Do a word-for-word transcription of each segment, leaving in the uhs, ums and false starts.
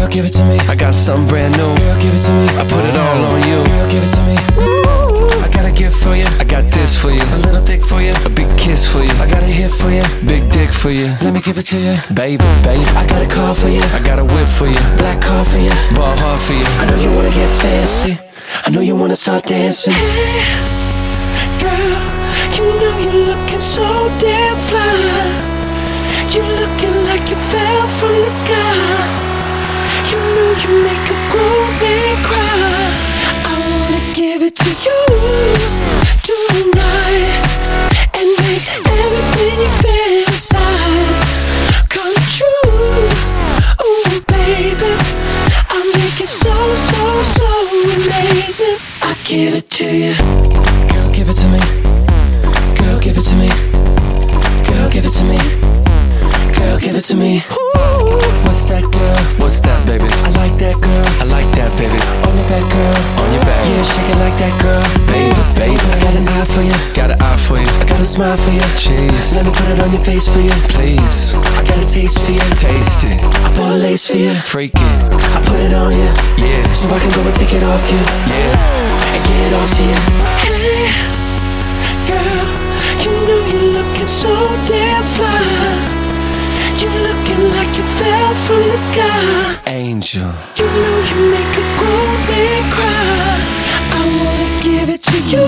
give it to me. I got something brand new. Girl, give it to me. I put it all on you. Girl, give it to me. I got a gift for you. I got this for you. A little thick for you. A big kiss for you. I got a hit for you. Big dick for you. Let me give it to you. Baby, baby. I got a car for you. I got a whip for you. Black car for you. Ball hard for you. I know you wanna get fancy. I know you wanna start dancing. Hey, girl, you know you're looking so damn fly. You're looking like you fell from the sky. You know you make a grown man cry. I wanna give it to you tonight and make everything you fantasize come true. Ooh, baby, I'll make it so, so, so amazing. I give it to you. Girl, give it to me. Girl, give it to me. Girl, give it to me. Girl, give it to me. Ooh, what's that, girl? What's that, baby? I like that, girl. I like that, baby. On your back, girl. On your back. Yeah, shake it like that, girl. Baby, baby. I got an eye for you. Got an eye for you. I got a smile for you. Cheese. Let me put it on your face for you. Please. I got a taste for you. Taste it. I bought a lace for you. Freak it. I put it on you. Yeah. So I can go and take it off you. Yeah. And get it off to you. Hey, girl, you know you're looking so damn fly. You're looking like you fell from the sky. Angel. You know you make a grown man cry. I wanna give it to you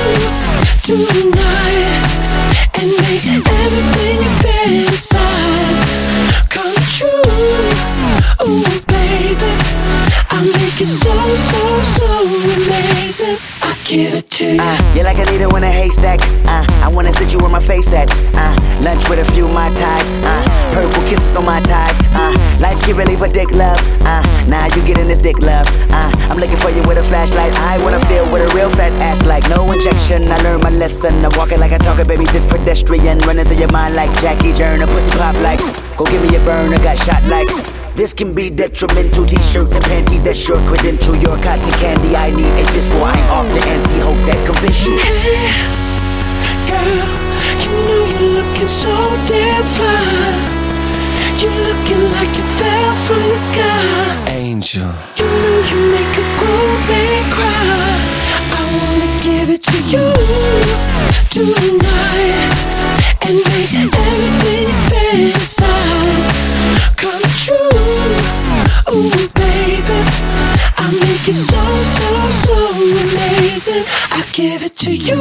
tonight and make everything you fantasize come true. Ooh, baby, I'll make it so, so, so amazing. I give it to you. Uh, you're like a needle in a haystack. Uh, I wanna sit you where my face at. Uh, lunch with a few Mai Tais. Uh, purple kisses on my tie. Uh, life get really for dick love. Uh, now you getting this dick love. Uh, I'm looking for you with a flashlight. I wanna feel what a real fat ass like. No injection. I learned my lesson. I'm walking like I talk it, baby. This pedestrian running through your mind like Jackie Joyner. Pussy pop like. Go give me a burn. I got shot like. This can be detrimental. T-shirt and panty, that's your credential. Your cotton candy, I need a fist for. I ain't off the N C, hope that convince you. Hey, girl, you know you're looking so damn fly. You're looking like you fell from the sky. Angel. You know you make a grown man cry. I wanna give it to you tonight and make everything you fantasize come true. Ooh, baby, I'll make it so, so, so amazing. I give it to you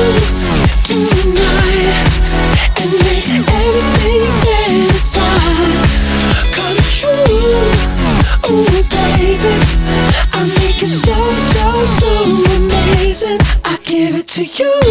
tonight and make everything you fantasize come true. Ooh, baby, I'll make it so, so, so amazing. I give it to you.